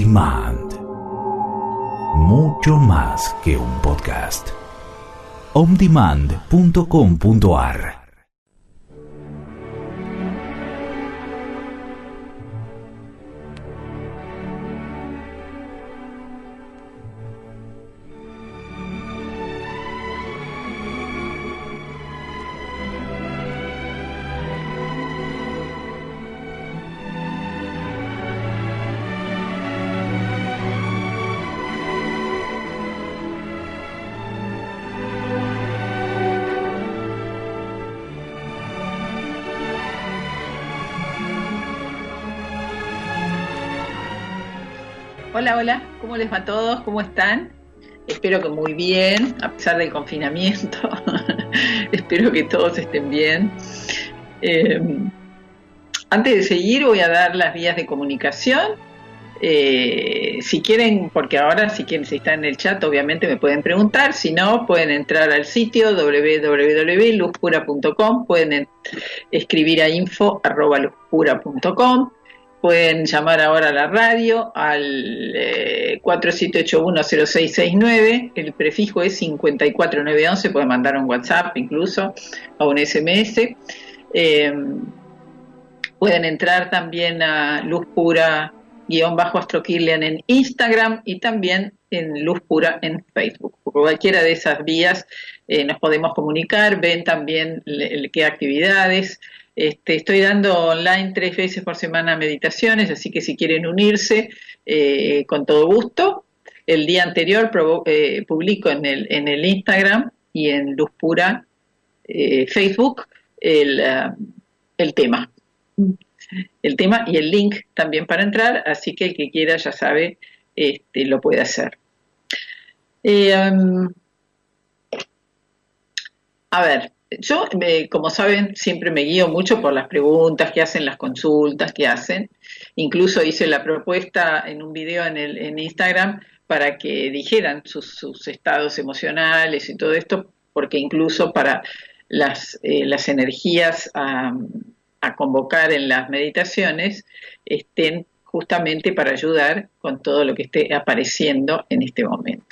Demand. Mucho más que un podcast. ondemand.com.ar. Hola, hola, ¿cómo les va a todos? ¿Cómo están? Espero que muy bien, a pesar del confinamiento. Espero que todos estén bien. Antes de seguir, voy a dar las vías de comunicación. Si quieren, porque ahora si están en el chat, obviamente me pueden preguntar. Si no, pueden entrar al sitio www.luzpura.com, pueden escribir a info@luzpura.com. Pueden llamar ahora a la radio al 47810669, el prefijo es 54911, pueden mandar un WhatsApp incluso, o un SMS. Pueden entrar también a Luz Pura-Astrokirlian en Instagram y también en Luz Pura en Facebook. Por cualquiera de esas vías nos podemos comunicar, ven también qué actividades. Estoy dando online 3 veces por semana meditaciones, así que si quieren unirse, con todo gusto. El día anterior publico en el Instagram y en Luz Pura Facebook el tema y el link también para entrar, así que el que quiera ya sabe, lo puede hacer. A ver, yo, como saben, siempre me guío mucho por las preguntas que hacen, las consultas que hacen. Incluso hice la propuesta en un video en Instagram para que dijeran sus estados emocionales y todo esto, porque incluso para las energías a convocar en las meditaciones estén justamente para ayudar con todo lo que esté apareciendo en este momento.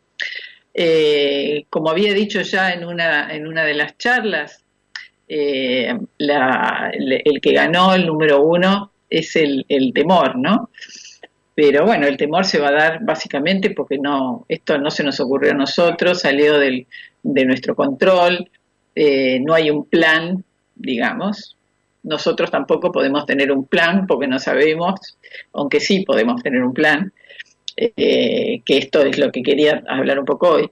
Como había dicho ya en una de las charlas, el que ganó el número 1 es el temor, ¿no? Pero bueno, el temor se va a dar básicamente porque esto no se nos ocurrió a nosotros, salió de nuestro control, no hay un plan, digamos. Nosotros tampoco podemos tener un plan porque no sabemos, aunque sí podemos tener un plan. Que esto es lo que quería hablar un poco hoy.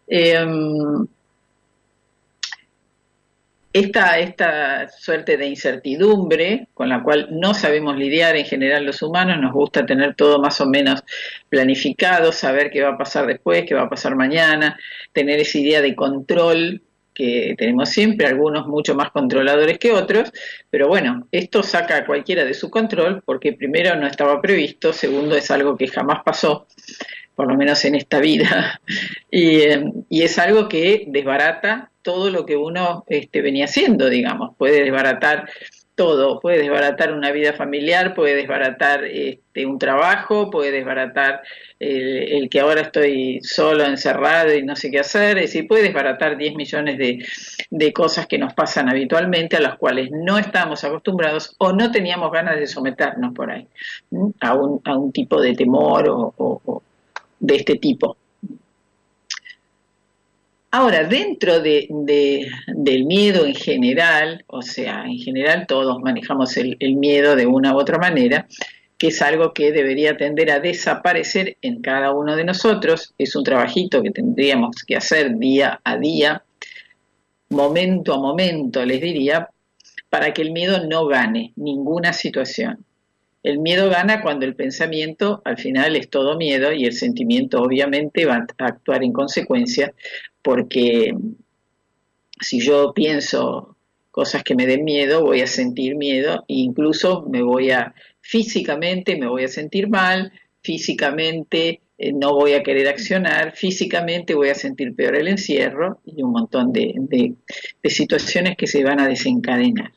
Esta suerte de incertidumbre con la cual no sabemos lidiar en general los humanos, nos gusta tener todo más o menos planificado, saber qué va a pasar después, qué va a pasar mañana, tener esa idea de control que tenemos siempre, algunos mucho más controladores que otros, pero bueno, esto saca a cualquiera de su control porque primero no estaba previsto, segundo es algo que jamás pasó, por lo menos en esta vida, y es algo que desbarata todo lo que uno venía haciendo, digamos, puede desbaratar todo, puede desbaratar una vida familiar, puede desbaratar un trabajo, puede desbaratar el que ahora estoy solo, encerrado y no sé qué hacer, es decir, puede desbaratar 10 millones de cosas que nos pasan habitualmente, a las cuales no estamos acostumbrados o no teníamos ganas de someternos por ahí, a un tipo de temor o de este tipo. Ahora, dentro del miedo en general, o sea, en general todos manejamos el miedo de una u otra manera, que es algo que debería tender a desaparecer en cada uno de nosotros, es un trabajito que tendríamos que hacer día a día, momento a momento, les diría, para que el miedo no gane ninguna situación. El miedo gana cuando el pensamiento al final es todo miedo y el sentimiento obviamente va a actuar en consecuencia, porque si yo pienso cosas que me den miedo, voy a sentir miedo e incluso físicamente me voy a sentir mal, físicamente no voy a querer accionar, físicamente voy a sentir peor el encierro y un montón de situaciones que se van a desencadenar. .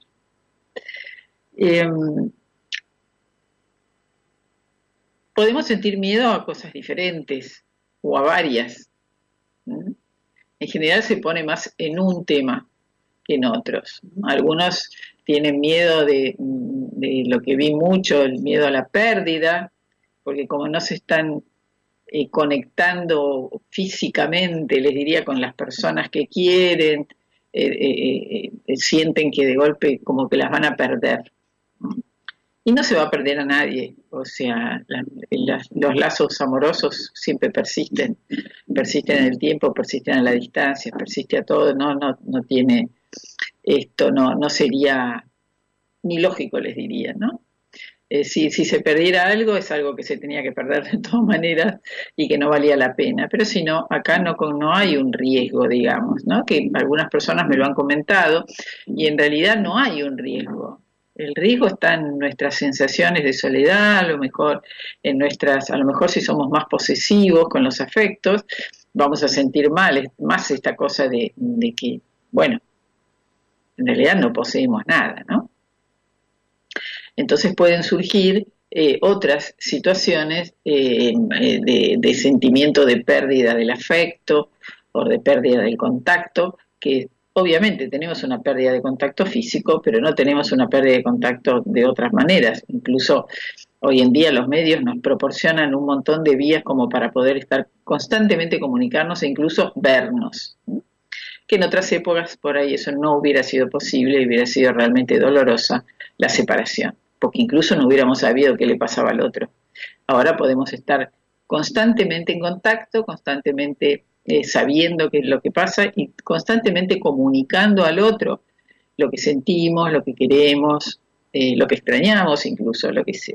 podemos sentir miedo a cosas diferentes o a varias. ¿Mm? En general se pone más en un tema que en otros. Algunos tienen miedo de lo que vi mucho, el miedo a la pérdida, porque como no se están conectando físicamente, les diría, con las personas que quieren, sienten que de golpe como que las van a perder. Y no se va a perder a nadie, o sea, los lazos amorosos siempre persisten en el tiempo, persisten a la distancia, persiste a todo, no tiene, esto no sería ni lógico, les diría, ¿no? Si se perdiera algo, es algo que se tenía que perder de todas maneras y que no valía la pena. Pero si no, acá no hay un riesgo, digamos, ¿no? Que algunas personas me lo han comentado y en realidad no hay un riesgo. El riesgo está en nuestras sensaciones de soledad, a lo mejor si somos más posesivos con los afectos, vamos a sentir más esta cosa de que, bueno, en realidad no poseemos nada, ¿no? Entonces pueden surgir otras situaciones de sentimiento de pérdida del afecto o de pérdida del contacto, que obviamente tenemos una pérdida de contacto físico, pero no tenemos una pérdida de contacto de otras maneras. Incluso hoy en día los medios nos proporcionan un montón de vías como para poder estar constantemente comunicarnos e incluso vernos. Que en otras épocas por ahí eso no hubiera sido posible y hubiera sido realmente dolorosa la separación, porque incluso no hubiéramos sabido qué le pasaba al otro. Ahora podemos estar constantemente en contacto, constantemente sabiendo qué es lo que pasa y constantemente comunicando al otro lo que sentimos, lo que queremos, lo que extrañamos, incluso lo que sea.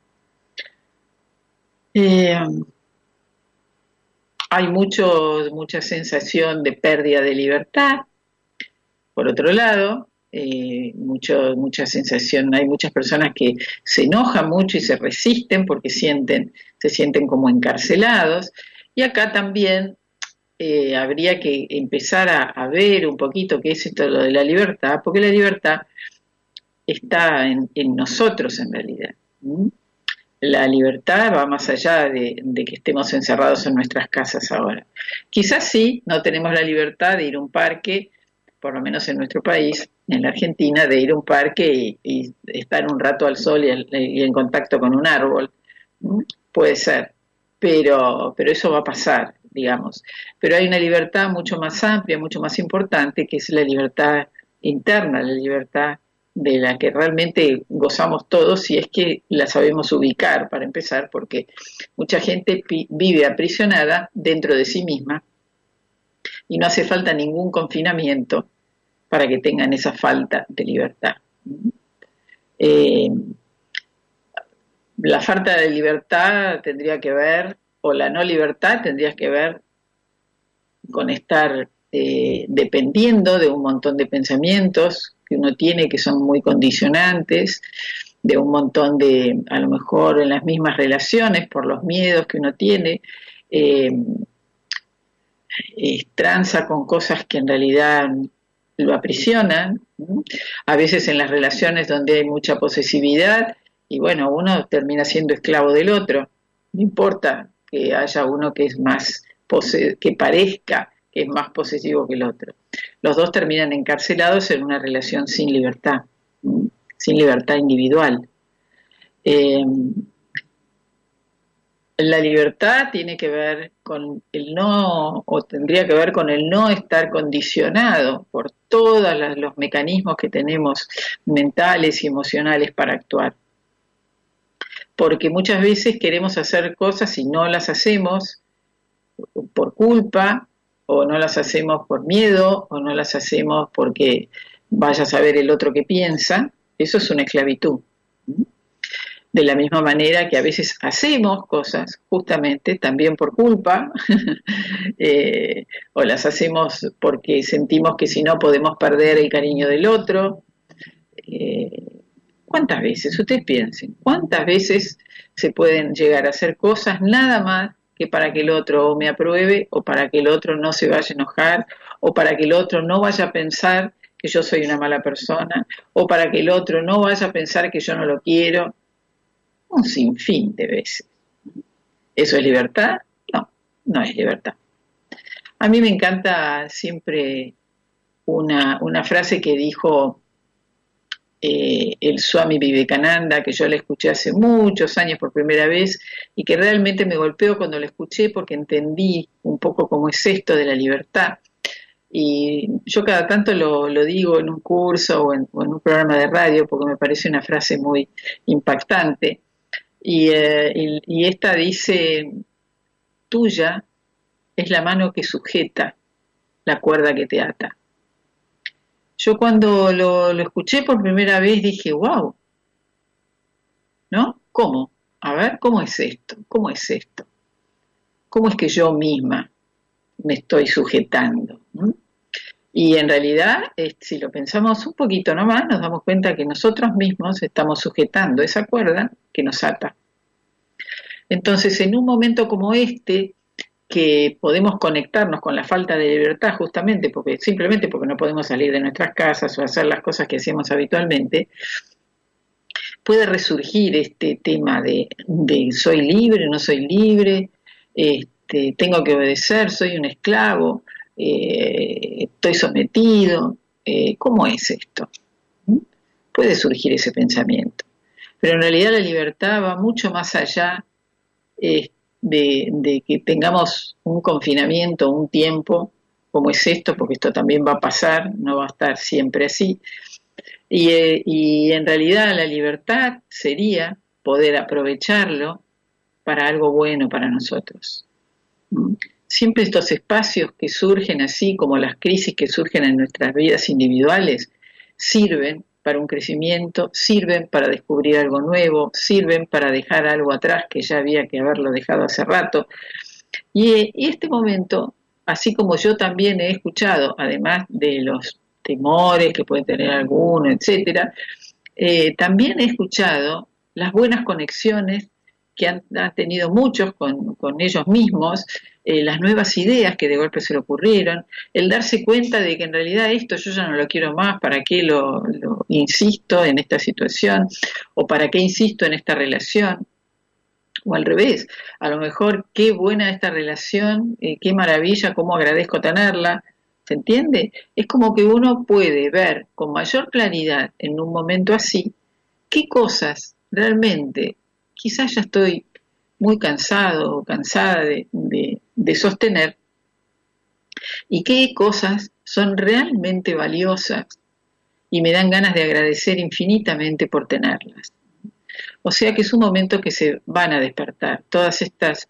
Hay mucha sensación de pérdida de libertad. Por otro lado, mucha sensación, hay muchas personas que se enojan mucho y se resisten porque se sienten como encarcelados. Y acá también habría que empezar a ver un poquito qué es esto lo de la libertad, porque la libertad está en nosotros en realidad. La libertad va más allá de que estemos encerrados en nuestras casas ahora. Quizás sí, no tenemos la libertad de ir a un parque, por lo menos en nuestro país, en la Argentina, de ir a un parque y estar un rato al sol y en contacto con un árbol. Puede ser, pero eso va a pasar, digamos. Pero hay una libertad mucho más amplia, mucho más importante, que es la libertad interna, la libertad de la que realmente gozamos todos si es que la sabemos ubicar, para empezar, porque mucha gente vive aprisionada dentro de sí misma y no hace falta ningún confinamiento para que tengan esa falta de libertad. La falta de libertad tendría que ver, o la no libertad tendría que ver con estar dependiendo de un montón de pensamientos que uno tiene que son muy condicionantes, de un montón de, a lo mejor en las mismas relaciones, por los miedos que uno tiene, tranza con cosas que en realidad lo aprisionan, a veces en las relaciones donde hay mucha posesividad, y bueno, uno termina siendo esclavo del otro, no importa que haya uno que es más, que parezca que es más posesivo que el otro. Los dos terminan encarcelados en una relación sin libertad individual. La libertad tiene que ver con el no, o tendría que ver con el no estar condicionado por todos los mecanismos que tenemos mentales y emocionales para actuar. Porque muchas veces queremos hacer cosas y no las hacemos por culpa, o no las hacemos por miedo, o no las hacemos porque vaya a saber el otro qué piensa. Eso es una esclavitud. De la misma manera que a veces hacemos cosas justamente también por culpa, o las hacemos porque sentimos que si no podemos perder el cariño del otro. ¿Cuántas veces? Ustedes piensen, ¿cuántas veces se pueden llegar a hacer cosas nada más que para que el otro me apruebe, o para que el otro no se vaya a enojar, o para que el otro no vaya a pensar que yo soy una mala persona, o para que el otro no vaya a pensar que yo no lo quiero? Un sinfín de veces. ¿Eso es libertad? No, no es libertad. A mí me encanta siempre una frase que dijo el Swami Vivekananda, que yo la escuché hace muchos años por primera vez y que realmente me golpeó cuando la escuché porque entendí un poco cómo es esto de la libertad. Y yo cada tanto lo digo en un curso o en un programa de radio porque me parece una frase muy impactante. Y esta dice: tuya es la mano que sujeta la cuerda que te ata. Yo cuando lo escuché por primera vez dije, wow, ¿no? ¿Cómo? A ver, ¿cómo es esto? ¿Cómo es esto? ¿Cómo es que yo misma me estoy sujetando? ¿Mm? Y en realidad, si lo pensamos un poquito nomás, nos damos cuenta que nosotros mismos estamos sujetando esa cuerda que nos ata. Entonces, en un momento como este, que podemos conectarnos con la falta de libertad justamente simplemente porque no podemos salir de nuestras casas o hacer las cosas que hacemos habitualmente, puede resurgir este tema de soy libre, no soy libre, tengo que obedecer, soy un esclavo, estoy sometido, ¿cómo es esto? Puede surgir ese pensamiento, pero en realidad la libertad va mucho más allá de que tengamos un confinamiento, un tiempo como es esto, porque esto también va a pasar, no va a estar siempre así. Y en realidad la libertad sería poder aprovecharlo para algo bueno para nosotros. Siempre estos espacios que surgen así, como las crisis que surgen en nuestras vidas individuales, sirven para un crecimiento, sirven para descubrir algo nuevo, sirven para dejar algo atrás que ya había que haberlo dejado hace rato. Y este momento, así como yo también he escuchado, además de los temores que puede tener alguno, etcétera, también he escuchado las buenas conexiones que han tenido muchos con ellos mismos, las nuevas ideas que de golpe se le ocurrieron, el darse cuenta de que en realidad esto yo ya no lo quiero más, ¿para qué lo insisto en esta situación? ¿O para qué insisto en esta relación? O al revés, a lo mejor qué buena esta relación, qué maravilla, cómo agradezco tenerla, ¿se entiende? Es como que uno puede ver con mayor claridad en un momento así qué cosas realmente quizás ya estoy muy cansado o cansada de sostener y qué cosas son realmente valiosas y me dan ganas de agradecer infinitamente por tenerlas. O sea que es un momento que se van a despertar todos estos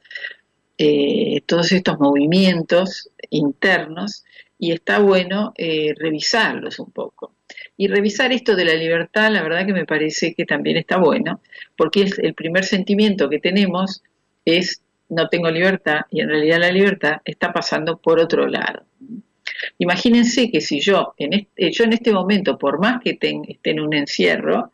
movimientos internos y está bueno revisarlos un poco. Y revisar esto de la libertad, la verdad que me parece que también está bueno, porque es el primer sentimiento que tenemos es no tengo libertad y en realidad la libertad está pasando por otro lado. Imagínense que si yo en este momento, por más que esté en un encierro,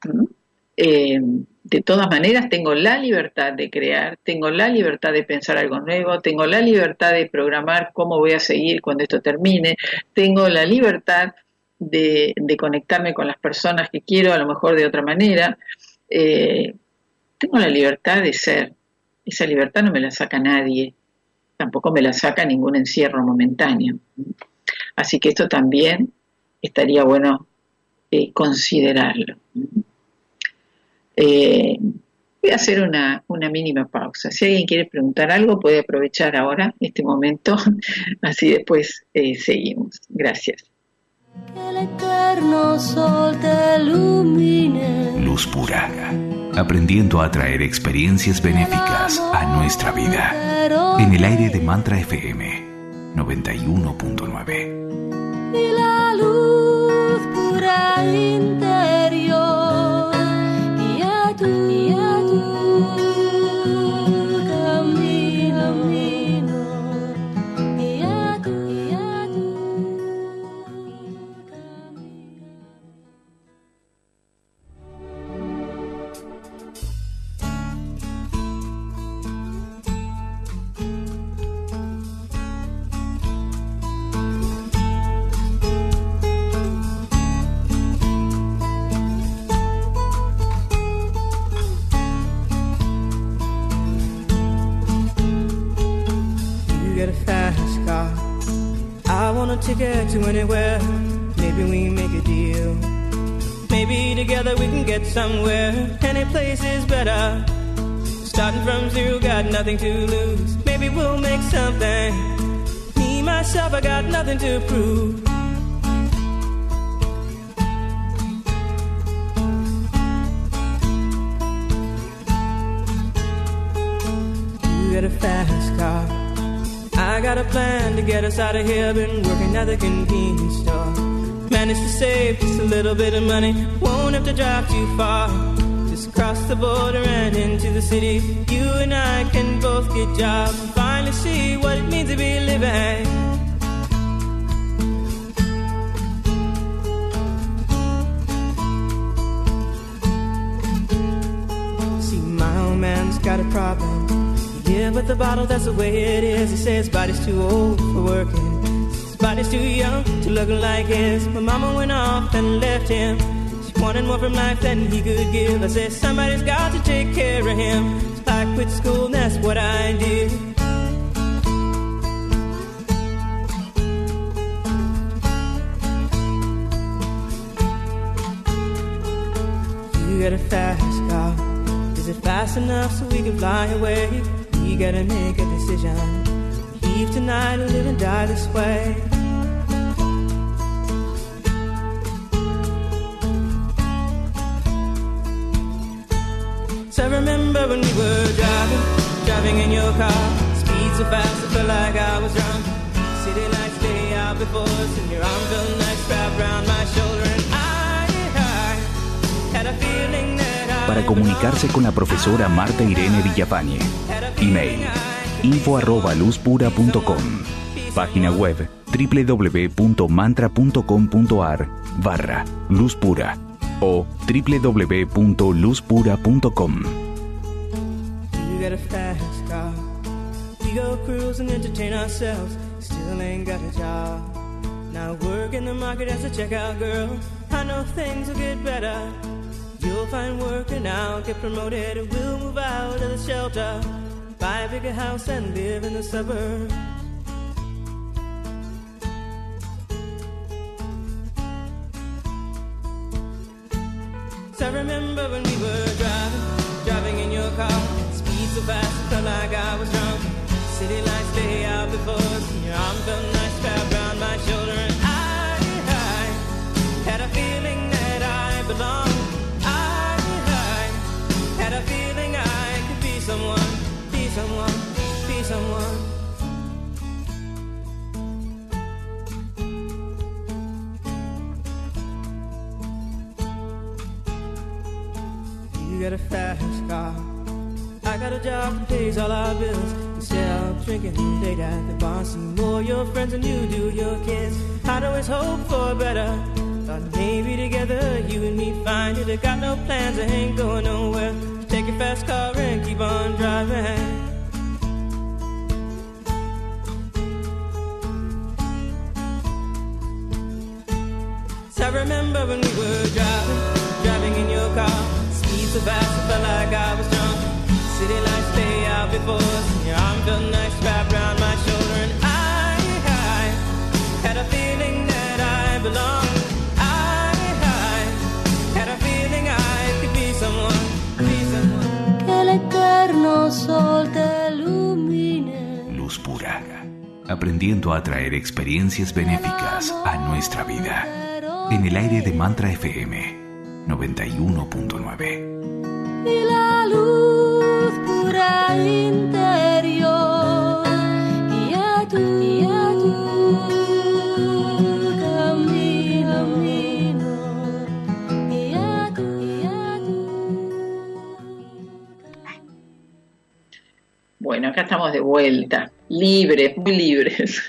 de todas maneras tengo la libertad de crear, tengo la libertad de pensar algo nuevo, tengo la libertad de programar cómo voy a seguir cuando esto termine, tengo la libertad de conectarme con las personas que quiero, a lo mejor de otra manera, tengo la libertad de ser. Esa libertad no me la saca nadie, tampoco me la saca ningún encierro momentáneo. Así que esto también estaría bueno considerarlo. Voy a hacer una mínima pausa. Si alguien quiere preguntar algo, puede aprovechar ahora este momento, así después seguimos. Gracias. Que el eterno sol te ilumine. Luz pura, aprendiendo a traer experiencias benéficas a nuestra vida. En el aire de Mantra FM 91.9. Y la luz pura interior guía tu camino, guía tu get a fast car. I want a ticket to anywhere. Maybe we make a deal. Maybe together we can get somewhere. Any place is better. Starting from zero, got nothing to lose. Maybe we'll make something. Me, myself, I got nothing to prove. You got a fast car. I got a plan to get us out of here. Been working at the convenience store. Managed to save just a little bit of money. Won't have to drive too far. Just cross the border and into the city. You and I can both get jobs and finally see what it means to be living. See, my old man's got a problem. Yeah, but the bottle, that's the way it is. He says his body's too old for working. His body's too young to look like his. My mama went off and left him. She wanted more from life than he could give. I said, somebody's got to take care of him. So I quit school and that's what I did. You got a fast car. Is it fast enough so we can fly away? We gotta make a decision. Leave tonight or live and die this way. So I remember when we were driving in your car. Speed so fast I felt like I was drunk. City lights lay out before us, and your arm felt nice wrapped around my shoulder. And I had a feeling that I Para comunicarse con la profesora Marta Irene Villafañe, email info@luzpura.com, página web www.mantra.com.ar/luzpura o www.luzpura.com. You got a fast car. We go cruise and entertain ourselves. Still ain't got a job. Now work in the market as a checkout girl. I know things will get better. You'll find work and I'll get promoted, and we'll move out of the shelter, buy a bigger house and live in the suburbs. So I remember when we were driving in your car. Speed so fast it felt like I was drunk. City lights lay out before us, and your arm felt nice wrapped around my shoulder. And I had a feeling that I belonged. Had a feeling I could be someone, be someone, be someone. You got a fast car. I got a job that pays all our bills. Instead of drinking late at the bar, see more your friends than you do your kids. I'd always hope for better. Thought maybe together you and me find it. I got no plans, I ain't going nowhere. Take your fast car and keep on driving. So I remember when we were driving in your car. Speed so fast I felt like I was drunk. City lights lay out before us, and your arm felt nice wrapped around my shoulder. And I had a feeling that I belonged. I had a feeling I could be someone. Que el eterno sol te ilumine. Luz Pura, aprendiendo a traer experiencias benéficas a nuestra vida. En el aire de Mantra FM 91.9. Y la luz pura interior guía tu camino, guía tu. Bueno, acá estamos de vuelta, libres, muy libres.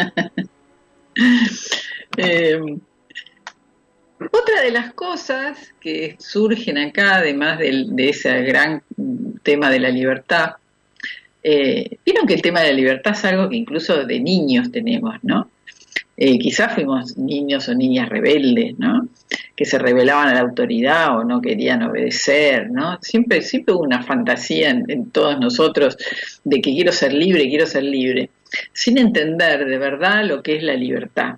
Otra de las cosas que surgen acá, además de ese gran tema de la libertad, vieron que el tema de la libertad es algo que incluso de niños tenemos, ¿no? Quizás fuimos niños o niñas rebeldes, ¿no? Que se rebelaban a la autoridad o no querían obedecer, ¿no? Siempre hubo una fantasía en todos nosotros de que quiero ser libre. sin entender de verdad lo que es la libertad.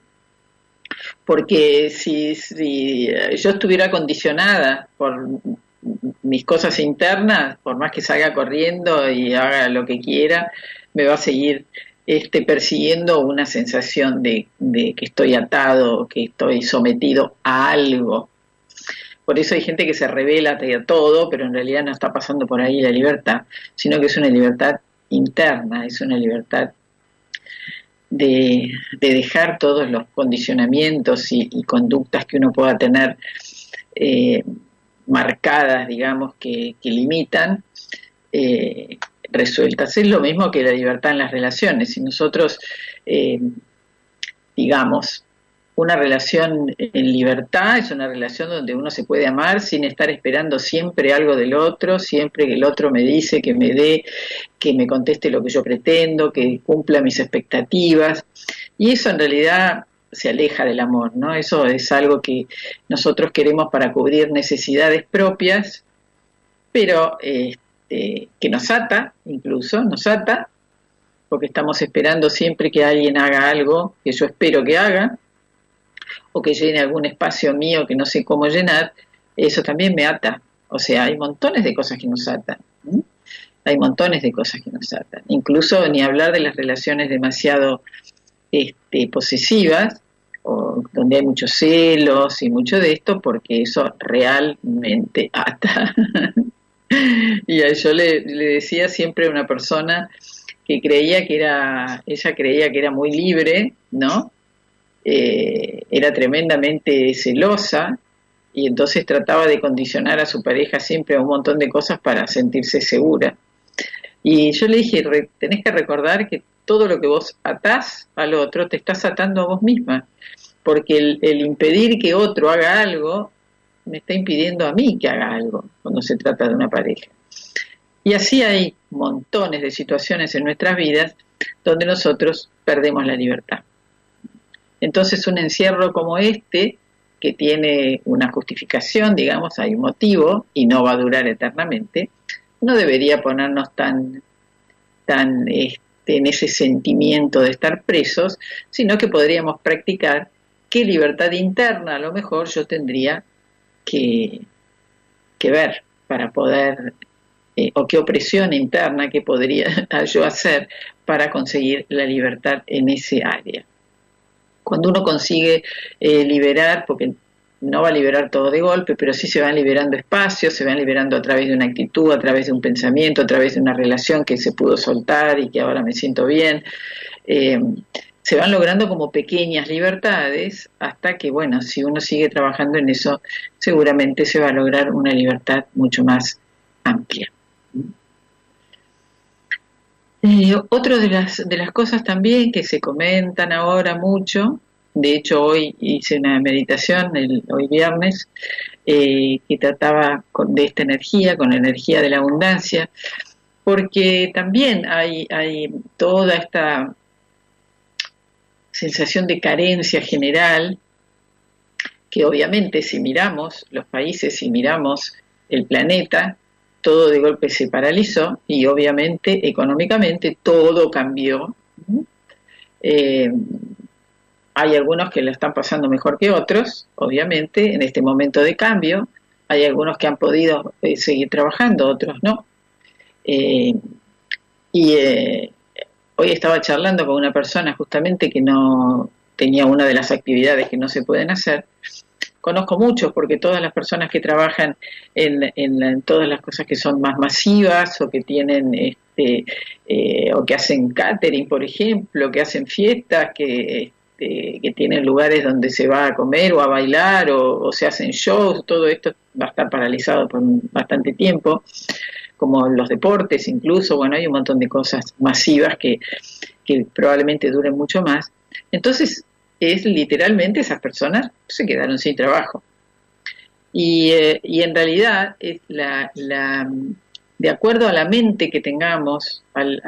Porque si yo estuviera condicionada por mis cosas internas, por más que salga corriendo y haga lo que quiera, me va a seguir persiguiendo una sensación de que estoy atado, que estoy sometido a algo. Por eso hay gente que se revela a todo, pero en realidad no está pasando por ahí la libertad, sino que es una libertad interna, es una libertad de dejar todos los condicionamientos y conductas que uno pueda tener marcadas, digamos, que limitan, resueltas. Es lo mismo que la libertad en las relaciones. Si nosotros, digamos, una relación en libertad es una relación donde uno se puede amar sin estar esperando siempre algo del otro, siempre que el otro me dice, que me dé, que me conteste lo que yo pretendo, que cumpla mis expectativas. Y eso en realidad se aleja del amor, ¿no? Eso es algo que nosotros queremos para cubrir necesidades propias, pero que nos ata, incluso nos ata, porque estamos esperando siempre que alguien haga algo que yo espero que haga, o que llene algún espacio mío que no sé cómo llenar. Eso también me ata. O sea, hay montones de cosas que nos atan. Hay montones de cosas que nos atan. Incluso ni hablar de las relaciones demasiado posesivas, o donde hay muchos celos y mucho de esto, porque eso realmente ata. Y yo le decía siempre a una persona que ella creía que era muy libre, ¿no? Era tremendamente celosa y entonces trataba de condicionar a su pareja siempre a un montón de cosas para sentirse segura. Y yo le dije, tenés que recordar que todo lo que vos atás al otro te estás atando a vos misma, porque el impedir que otro haga algo me está impidiendo a mí que haga algo cuando se trata de una pareja. Y así hay montones de situaciones en nuestras vidas donde nosotros perdemos la libertad. Entonces un encierro como que tiene una justificación, digamos, hay un motivo y no va a durar eternamente, no debería ponernos tan en ese sentimiento de estar presos, sino que podríamos practicar qué libertad interna a lo mejor yo tendría que ver para poder, o qué opresión interna que podría yo hacer para conseguir la libertad en ese área. Cuando uno consigue liberar, porque no va a liberar todo de golpe, pero sí se van liberando espacios, se van liberando a través de una actitud, a través de un pensamiento, a través de una relación que se pudo soltar y que ahora me siento bien. Se van logrando como pequeñas libertades hasta que, bueno, si uno sigue trabajando en eso, seguramente se va a lograr una libertad mucho más amplia. Otra de las cosas también que se comentan ahora mucho, de hecho hoy hice una meditación, hoy viernes, que trataba de esta energía, con la energía de la abundancia, porque también hay toda esta sensación de carencia general, que obviamente si miramos los países, si miramos el planeta, todo de golpe se paralizó y obviamente económicamente todo cambió. Hay algunos que lo están pasando mejor que otros, obviamente, en este momento de cambio. Hay algunos que han podido seguir trabajando, otros no. Hoy estaba charlando con una persona justamente que no tenía una de las actividades que no se pueden hacer. Conozco muchos porque todas las personas que trabajan en todas las cosas que son más masivas o que tienen o que hacen catering, por ejemplo, que hacen fiestas, que tienen lugares donde se va a comer o a bailar o se hacen shows, todo esto va a estar paralizado por bastante tiempo, como los deportes incluso. Bueno, hay un montón de cosas masivas que probablemente duren mucho más. Entonces, literalmente esas personas se quedaron sin trabajo. Y en realidad, de acuerdo a la mente que tengamos,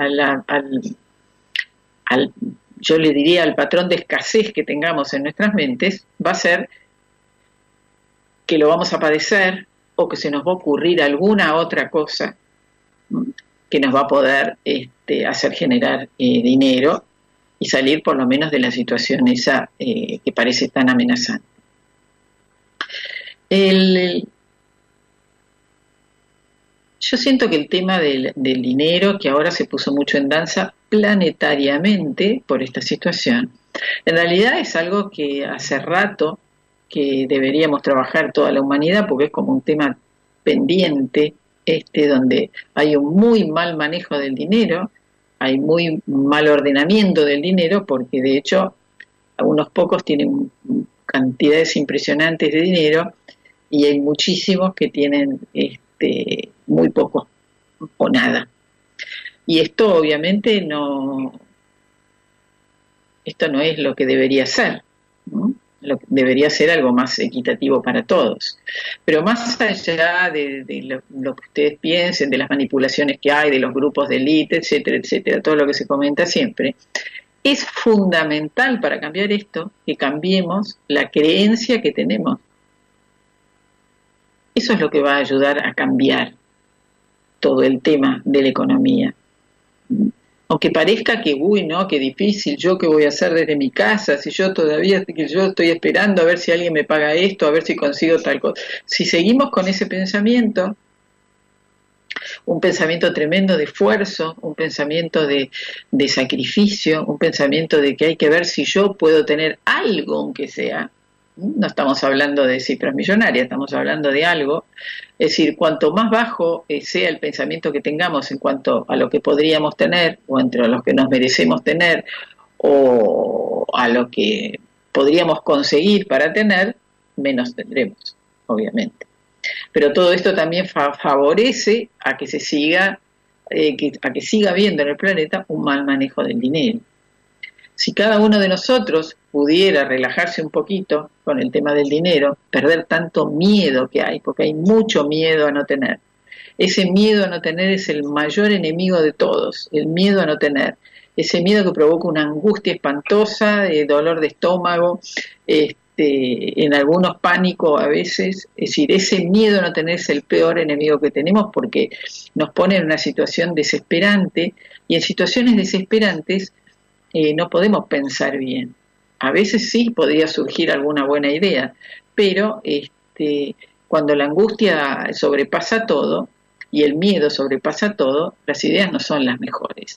yo le diría al patrón de escasez que tengamos en nuestras mentes, va a ser que lo vamos a padecer o que se nos va a ocurrir alguna otra cosa que nos va a poder hacer generar dinero y salir por lo menos de la situación esa que parece tan amenazante. Yo siento que el tema del dinero, que ahora se puso mucho en danza planetariamente por esta situación, en realidad es algo que hace rato que deberíamos trabajar toda la humanidad, porque es como un tema pendiente, donde hay un muy mal manejo del dinero, hay muy mal ordenamiento del dinero, porque de hecho algunos pocos tienen cantidades impresionantes de dinero y hay muchísimos que tienen muy poco o nada. Y esto obviamente esto no es lo que debería ser, ¿no? Debería ser algo más equitativo para todos. Pero más allá de lo que ustedes piensen, de las manipulaciones que hay, de los grupos de élite, etcétera, etcétera, todo lo que se comenta siempre, es fundamental para cambiar esto que cambiemos la creencia que tenemos. Eso es lo que va a ayudar a cambiar todo el tema de la economía. Aunque parezca que, no, qué difícil, yo qué voy a hacer desde mi casa, si yo estoy esperando a ver si alguien me paga esto, a ver si consigo tal cosa. Si seguimos con ese pensamiento, un pensamiento tremendo de esfuerzo, un pensamiento de sacrificio, un pensamiento de que hay que ver si yo puedo tener algo, aunque sea, no estamos hablando de cifras millonarias, estamos hablando de algo. Es decir, cuanto más bajo sea el pensamiento que tengamos en cuanto a lo que podríamos tener, o entre los que nos merecemos tener, o a lo que podríamos conseguir para tener, menos tendremos, obviamente. Pero todo esto también favorece a que se siga, a que siga habiendo en el planeta un mal manejo del dinero. Si cada uno de nosotros pudiera relajarse un poquito con el tema del dinero, perder tanto miedo que hay, porque hay mucho miedo a no tener. Ese miedo a no tener es el mayor enemigo de todos, el miedo a no tener. Ese miedo que provoca una angustia espantosa, dolor de estómago, en algunos pánico a veces. Es decir, ese miedo a no tener es el peor enemigo que tenemos porque nos pone en una situación desesperante, y en situaciones desesperantes no podemos pensar bien. A veces sí podría surgir alguna buena idea, pero cuando la angustia sobrepasa todo y el miedo sobrepasa todo, las ideas no son las mejores.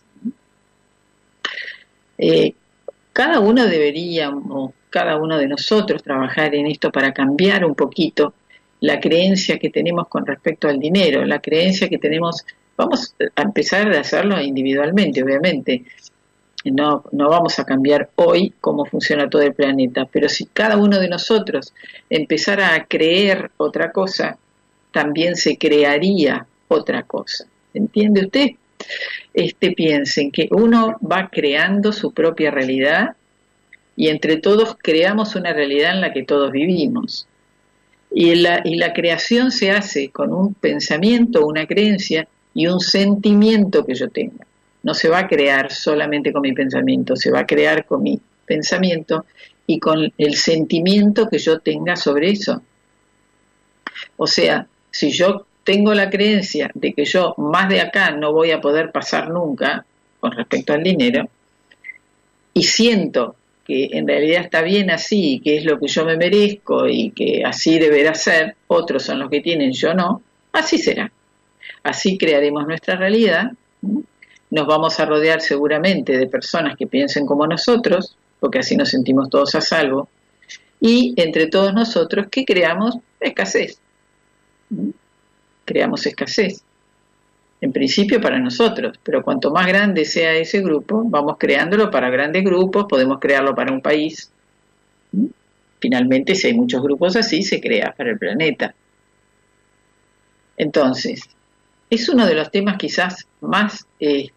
Cada uno de nosotros trabajar en esto para cambiar un poquito la creencia que tenemos con respecto al dinero, la creencia que tenemos. Vamos a empezar a hacerlo individualmente, obviamente. No vamos a cambiar hoy cómo funciona todo el planeta, pero si cada uno de nosotros empezara a creer otra cosa, también se crearía otra cosa. ¿Entiende usted? Piensen que uno va creando su propia realidad y entre todos creamos una realidad en la que todos vivimos. Y la creación se hace con un pensamiento, una creencia y un sentimiento que yo tenga. No se va a crear solamente con mi pensamiento, se va a crear con mi pensamiento y con el sentimiento que yo tenga sobre eso. O sea, si yo tengo la creencia de que yo más de acá no voy a poder pasar nunca con respecto al dinero, y siento que en realidad está bien así, que es lo que yo me merezco y que así deberá ser, otros son los que tienen, yo no, así será. Así crearemos nuestra realidad. Nos vamos a rodear seguramente de personas que piensen como nosotros, porque así nos sentimos todos a salvo, y entre todos nosotros, ¿qué creamos? Escasez. Creamos escasez, en principio para nosotros, pero cuanto más grande sea ese grupo, vamos creándolo para grandes grupos, podemos crearlo para un país. Finalmente, si hay muchos grupos así, se crea para el planeta. Entonces, es uno de los temas quizás más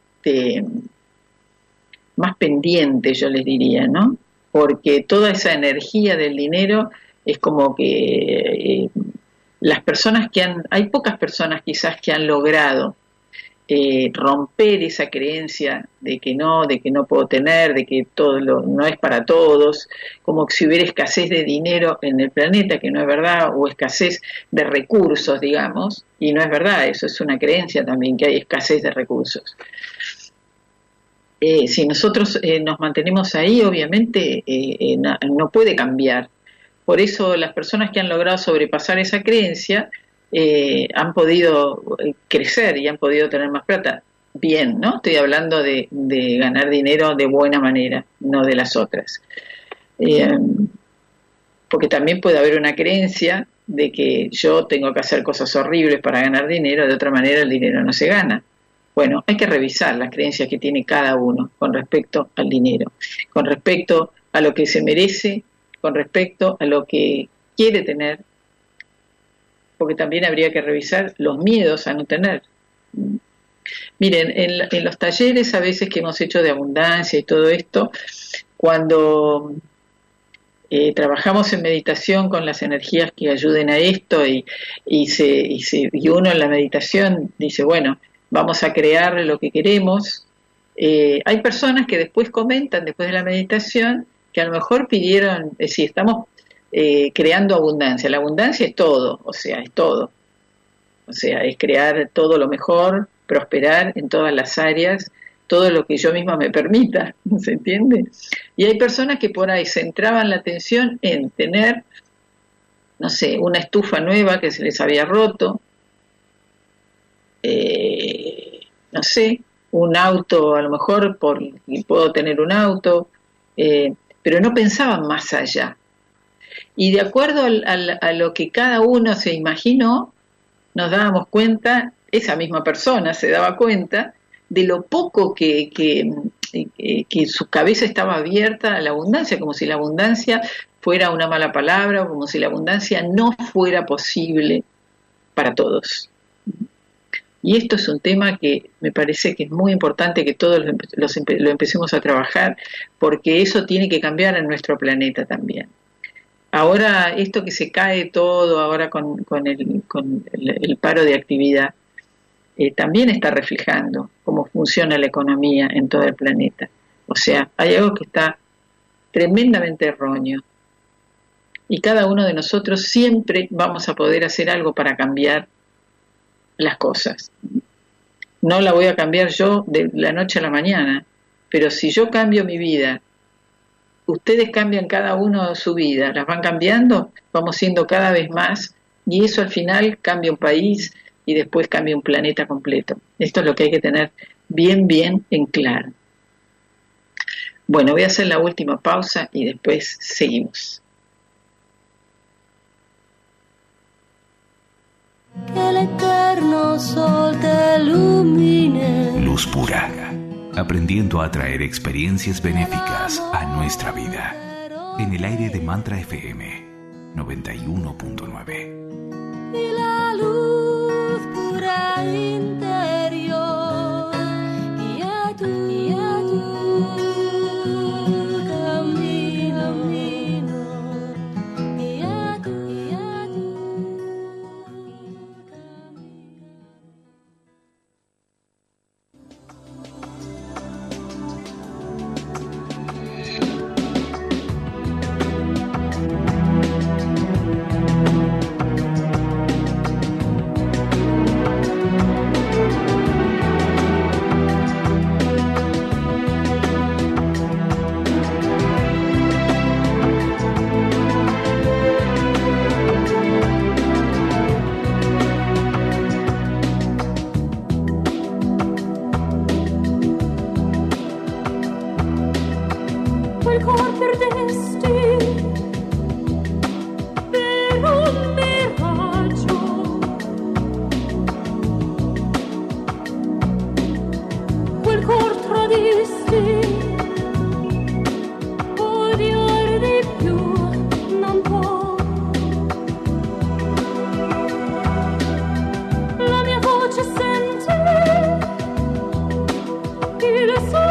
pendientes, yo les diría, ¿no? Porque toda esa energía del dinero es como que las personas hay pocas personas quizás que han logrado romper esa creencia de que no puedo tener, de que todo no es para todos, como que si hubiera escasez de dinero en el planeta, que no es verdad, o escasez de recursos, digamos, y no es verdad, eso es una creencia también, que hay escasez de recursos. Si nosotros nos mantenemos ahí, obviamente no puede cambiar. Por eso las personas que han logrado sobrepasar esa creencia han podido crecer y han podido tener más plata. Bien, ¿no? Estoy hablando de ganar dinero de buena manera, no de las otras. Porque también puede haber una creencia de que yo tengo que hacer cosas horribles para ganar dinero, de otra manera el dinero no se gana. Bueno, hay que revisar las creencias que tiene cada uno con respecto al dinero, con respecto a lo que se merece, con respecto a lo que quiere tener, porque también habría que revisar los miedos a no tener. Miren, en los talleres a veces que hemos hecho de abundancia y todo esto, cuando trabajamos en meditación con las energías que ayuden a esto y uno en la meditación dice, bueno, vamos a crear lo que queremos. Hay personas que después comentan, después de la meditación, que a lo mejor pidieron, si estamos creando abundancia. La abundancia es todo, o sea, es todo. O sea, es crear todo lo mejor, prosperar en todas las áreas, todo lo que yo misma me permita, ¿se entiende? Y hay personas que por ahí centraban la atención en tener, no sé, una estufa nueva que se les había roto, no sé, un auto, a lo mejor puedo tener un auto, pero no pensaban más allá. Y de acuerdo a lo que cada uno se imaginó, nos dábamos cuenta, esa misma persona se daba cuenta de lo poco que su cabeza estaba abierta a la abundancia, como si la abundancia fuera una mala palabra, o como si la abundancia no fuera posible para todos. Y esto es un tema que me parece que es muy importante que todos lo empecemos a trabajar, porque eso tiene que cambiar en nuestro planeta también. Ahora, esto que se cae todo, ahora con el paro de actividad, también está reflejando cómo funciona la economía en todo el planeta. O sea, hay algo que está tremendamente erróneo. Y cada uno de nosotros siempre vamos a poder hacer algo para cambiar las cosas. No la voy a cambiar yo de la noche a la mañana, pero si yo cambio mi vida, ustedes cambian cada uno su vida, las van cambiando, vamos siendo cada vez más, y eso al final cambia un país y después cambia un planeta completo. Esto es lo que hay que tener bien en claro. Bueno, voy a hacer la última pausa y después seguimos. Que el eterno sol te ilumine. Luz pura, aprendiendo a atraer experiencias benéficas a nuestra vida. En el aire de Mantra FM 91.9. Y la luz pura interior guía tu camino, guía tu camino. Quel cor perdesti per un miraggio, quel cor tradisti, odiare di più non può. La mia voce sente il suo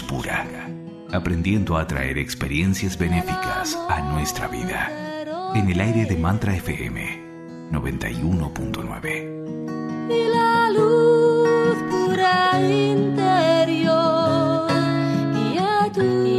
pura, aprendiendo a atraer experiencias benéficas a nuestra vida. En el aire de Mantra FM 91.9. Y la luz pura interior, guía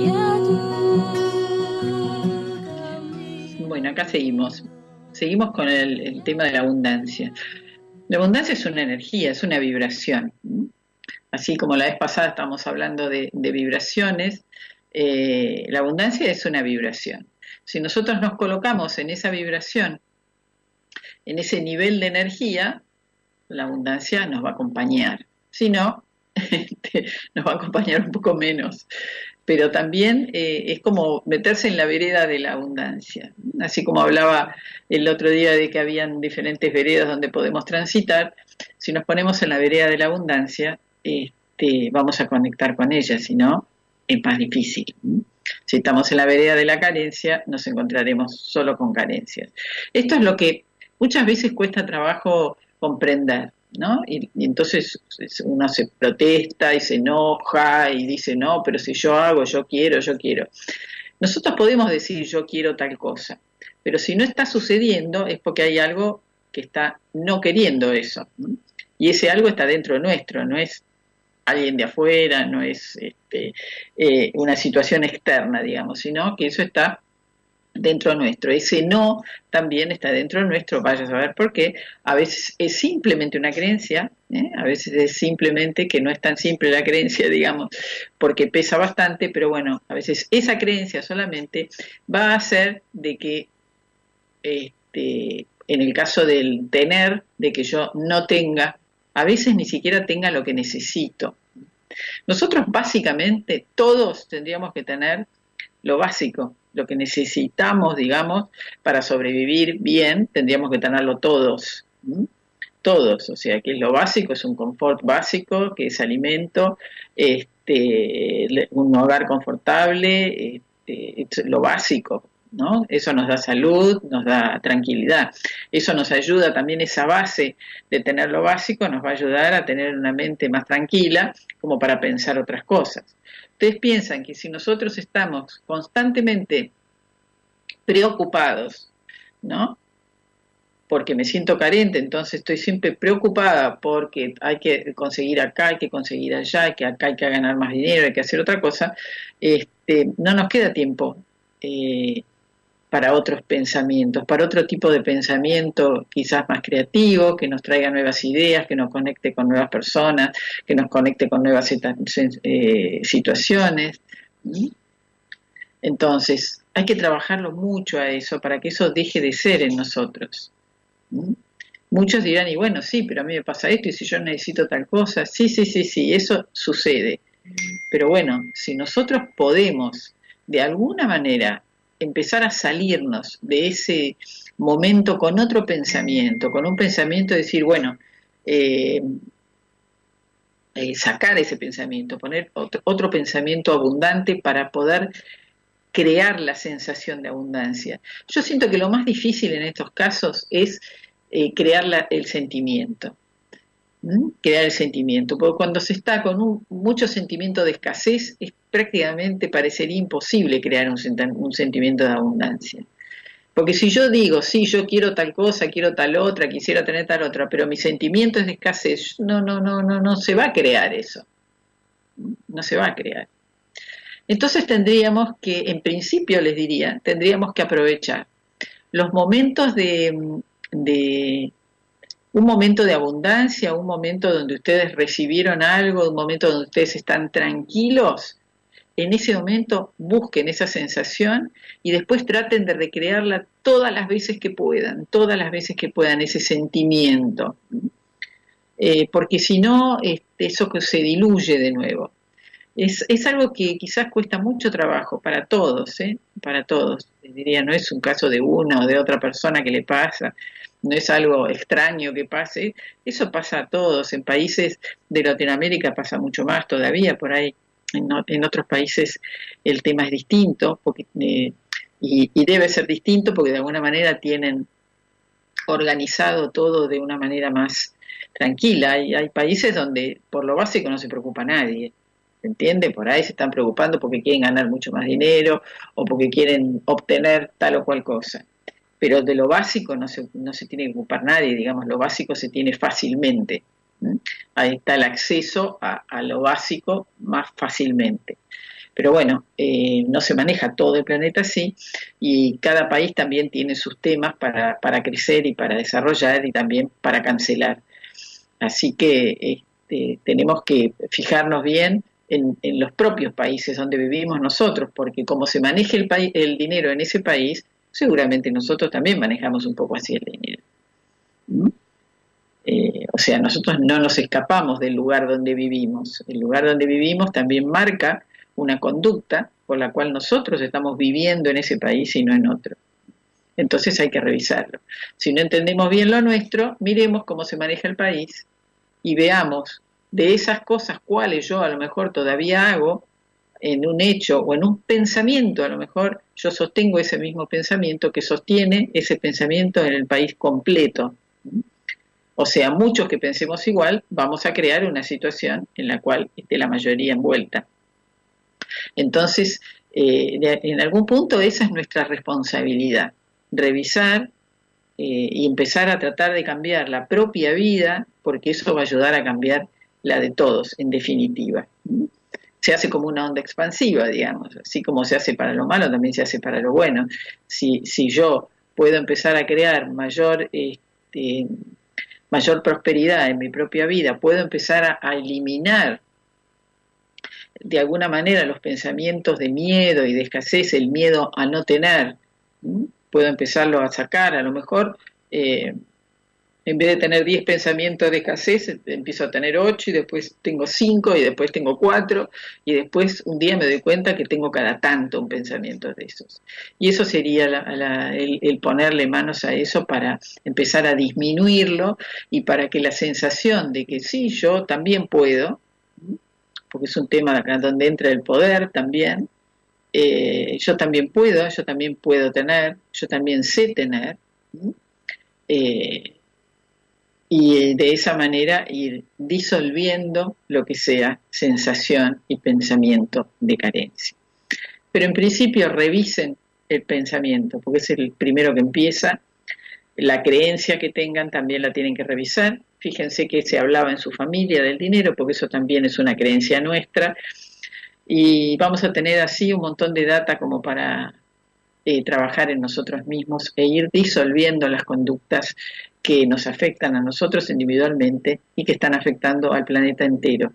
tu Bueno, acá seguimos. Seguimos con el tema de la abundancia. La abundancia es una energía, es una vibración. Así como la vez pasada estábamos hablando de vibraciones, la abundancia es una vibración. Si nosotros nos colocamos en esa vibración, en ese nivel de energía, la abundancia nos va a acompañar. Si no, nos va a acompañar un poco menos. Pero también es como meterse en la vereda de la abundancia. Así como hablaba el otro día de que habían diferentes veredas donde podemos transitar, si nos ponemos en la vereda de la abundancia, vamos a conectar con ella, si no, es más difícil. Si estamos en la vereda de la carencia, nos encontraremos solo con carencias. Esto es lo que muchas veces cuesta trabajo comprender, ¿no? Y entonces uno se protesta y se enoja y dice, no, pero si yo hago, yo quiero. Nosotros podemos decir, yo quiero tal cosa, pero si no está sucediendo es porque hay algo que está no queriendo eso, ¿no? Y ese algo está dentro nuestro, no es alguien de afuera, no es una situación externa, digamos, sino que eso está dentro nuestro. Ese no también está dentro nuestro, vaya a saber por qué. A veces es simplemente una creencia, a veces es simplemente que no es tan simple la creencia, digamos, porque pesa bastante, pero bueno, a veces esa creencia solamente va a hacer de que, en el caso del tener, de que yo no tenga, a veces ni siquiera tenga lo que necesito. Nosotros básicamente todos tendríamos que tener lo básico, lo que necesitamos, digamos, para sobrevivir bien, tendríamos que tenerlo todos. Todos, o sea, que lo básico es un confort básico, que es alimento, un hogar confortable, lo básico, ¿no? Eso nos da salud, nos da tranquilidad. Eso nos ayuda también, esa base de tener lo básico nos va a ayudar a tener una mente más tranquila como para pensar otras cosas. Ustedes piensan que si nosotros estamos constantemente preocupados, ¿no? Porque me siento carente, entonces estoy siempre preocupada porque hay que conseguir acá, hay que conseguir allá, que acá hay que ganar más dinero, hay que hacer otra cosa, no nos queda tiempo para otros pensamientos, para otro tipo de pensamiento quizás más creativo, que nos traiga nuevas ideas, que nos conecte con nuevas personas, que nos conecte con nuevas situaciones. Entonces, hay que trabajarlo mucho a eso para que eso deje de ser en nosotros. Muchos dirán, y bueno, sí, pero a mí me pasa esto, y si yo necesito tal cosa, sí, eso sucede. Pero bueno, si nosotros podemos, de alguna manera, empezar a salirnos de ese momento con otro pensamiento, con un pensamiento de decir, bueno, sacar ese pensamiento, poner otro pensamiento abundante para poder crear la sensación de abundancia. Yo siento que lo más difícil en estos casos es crear el sentimiento. Crear el sentimiento, porque cuando se está con mucho sentimiento de escasez, prácticamente parecería imposible crear un sentimiento de abundancia. Porque si yo digo, sí, yo quiero tal cosa, quiero tal otra, quisiera tener tal otra, pero mi sentimiento es de escasez, no se va a crear eso. No se va a crear. Entonces tendríamos que, en principio les diría, tendríamos que aprovechar los momentos un momento de abundancia, un momento donde ustedes recibieron algo, un momento donde ustedes están tranquilos. En ese momento busquen esa sensación y después traten de recrearla todas las veces que puedan, ese sentimiento. Porque si no, eso que se diluye de nuevo. Es algo que quizás cuesta mucho trabajo para todos, para todos. Les diría, no es un caso de una o de otra persona que le pasa, no es algo extraño que pase, eso pasa a todos. En países de Latinoamérica pasa mucho más todavía, por ahí en otros países el tema es distinto, porque, y debe ser distinto porque de alguna manera tienen organizado todo de una manera más tranquila. Hay países donde por lo básico no se preocupa nadie. ¿se entiende? Por ahí se están preocupando porque quieren ganar mucho más dinero o porque quieren obtener tal o cual cosa. Pero de lo básico no se tiene que ocupar nadie, digamos, lo básico se tiene fácilmente. Ahí está el acceso a lo básico más fácilmente. Pero bueno, no se maneja todo el planeta así, y cada país también tiene sus temas para crecer y para desarrollar y también para cancelar. Así que tenemos que fijarnos bien en los propios países donde vivimos nosotros, porque como se maneja el dinero en ese país, seguramente nosotros también manejamos un poco así el dinero. O sea, nosotros no nos escapamos del lugar donde vivimos. El lugar donde vivimos también marca una conducta por la cual nosotros estamos viviendo en ese país y no en otro. Entonces hay que revisarlo. Si no entendemos bien lo nuestro, miremos cómo se maneja el país y veamos de esas cosas cuáles yo a lo mejor todavía hago en un hecho o en un pensamiento. A lo mejor yo sostengo ese mismo pensamiento que sostiene ese pensamiento en el país completo. O sea, muchos que pensemos igual, vamos a crear una situación en la cual esté la mayoría envuelta. Entonces, en algún punto esa es nuestra responsabilidad, revisar y empezar a tratar de cambiar la propia vida, porque eso va a ayudar a cambiar la de todos, en definitiva. Se hace como una onda expansiva, digamos, así como se hace para lo malo, también se hace para lo bueno. Si yo puedo empezar a crear mayor prosperidad en mi propia vida, puedo empezar a eliminar de alguna manera los pensamientos de miedo y de escasez, el miedo a no tener, puedo empezarlo a sacar. A lo mejor en vez de tener 10 pensamientos de escasez, empiezo a tener 8 y después tengo 5 y después tengo 4 y después un día me doy cuenta que tengo cada tanto un pensamiento de esos. Y eso sería el ponerle manos a eso para empezar a disminuirlo y para que la sensación de que sí, yo también puedo, porque es un tema donde entra el poder también, yo también puedo tener, yo también sé tener, y de esa manera ir disolviendo lo que sea sensación y pensamiento de carencia. Pero en principio revisen el pensamiento, porque es el primero que empieza. La creencia que tengan también la tienen que revisar. Fíjense que se hablaba en su familia del dinero, porque eso también es una creencia nuestra, y vamos a tener así un montón de data como para trabajar en nosotros mismos e ir disolviendo las conductas que nos afectan a nosotros individualmente y que están afectando al planeta entero.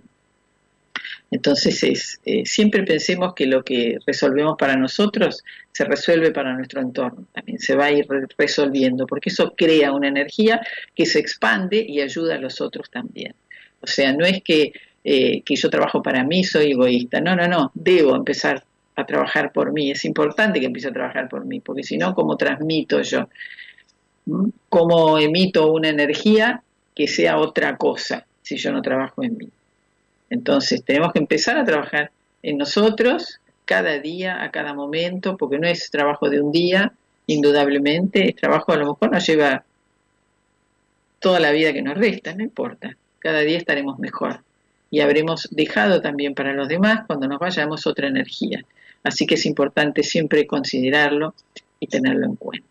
Entonces siempre pensemos que lo que resolvemos para nosotros se resuelve para nuestro entorno, también se va a ir resolviendo, porque eso crea una energía que se expande y ayuda a los otros también. O sea, no es que yo trabajo para mí, soy egoísta, no, debo empezar a trabajar por mí, es importante que empiece a trabajar por mí, porque si no, ¿cómo transmito yo? ¿Cómo emito una energía que sea otra cosa si yo no trabajo en mí? Entonces tenemos que empezar a trabajar en nosotros cada día, a cada momento, porque no es trabajo de un día, indudablemente, es trabajo, a lo mejor nos lleva toda la vida que nos resta, no importa, cada día estaremos mejor y habremos dejado también para los demás cuando nos vayamos otra energía. Así que es importante siempre considerarlo y tenerlo en cuenta.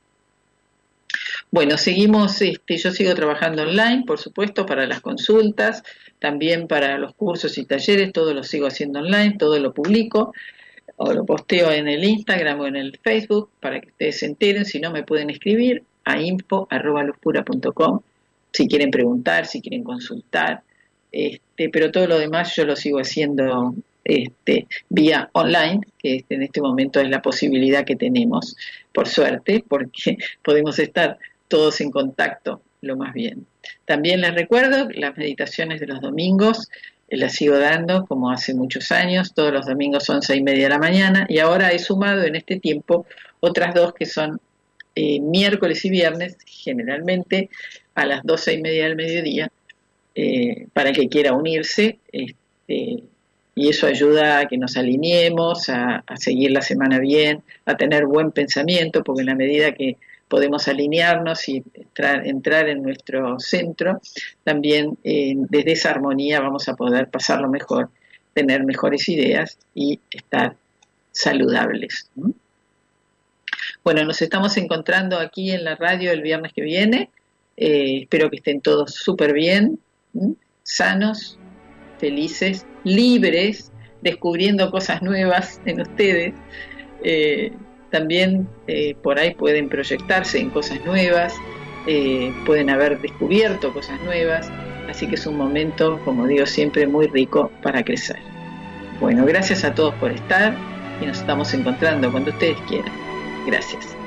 Bueno, seguimos, yo sigo trabajando online, por supuesto, para las consultas, también para los cursos y talleres, todo lo sigo haciendo online, todo lo publico, o lo posteo en el Instagram o en el Facebook, para que ustedes se enteren. Si no, me pueden escribir a info@luzpura.com, si quieren preguntar, si quieren consultar, pero todo lo demás yo lo sigo haciendo vía online, que en este momento es la posibilidad que tenemos, por suerte, porque podemos estar todos en contacto lo más bien. También les recuerdo las meditaciones de los domingos, las sigo dando como hace muchos años, todos los domingos 11:30 de la mañana, y ahora he sumado en este tiempo otras dos que son miércoles y viernes, generalmente a las 12:30 del mediodía, para el que quiera unirse, y eso ayuda a que nos alineemos, a seguir la semana bien, a tener buen pensamiento, porque en la medida que podemos alinearnos y entrar en nuestro centro, también desde esa armonía vamos a poder pasarlo mejor tener mejores ideas y estar saludables. Bueno, nos estamos encontrando aquí en la radio el viernes que viene. Espero que estén todos súper bien, sanos, felices, libres, descubriendo cosas nuevas en ustedes. También por ahí pueden proyectarse en cosas nuevas, pueden haber descubierto cosas nuevas, así que es un momento, como digo siempre, muy rico para crecer. Bueno, gracias a todos por estar y nos estamos encontrando cuando ustedes quieran. Gracias.